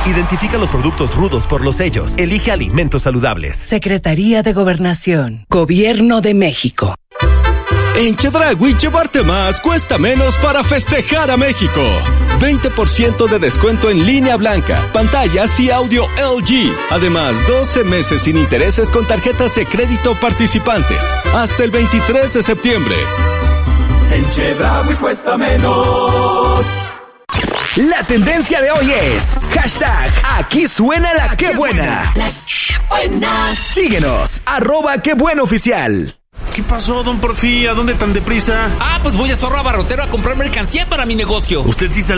Identifica los productos rudos por los sellos. Elige alimentos saludables. Secretaría de Gobernación. Gobierno de México. En Chedraui, llevarte más cuesta menos para festejar a México. 20% de descuento en línea blanca, pantallas y audio LG. Además, 12 meses sin intereses con tarjetas de crédito participantes. Hasta el 23 de septiembre. En Chedraui cuesta menos. La tendencia de hoy es hashtag aquí suena la que buena. La que buena. Síguenos, @quebuenooficial. ¿Qué pasó, don Porfía? ¿A dónde tan deprisa? Pues voy a Zorro Abarrotero a comprar mercancía para mi negocio. Usted sí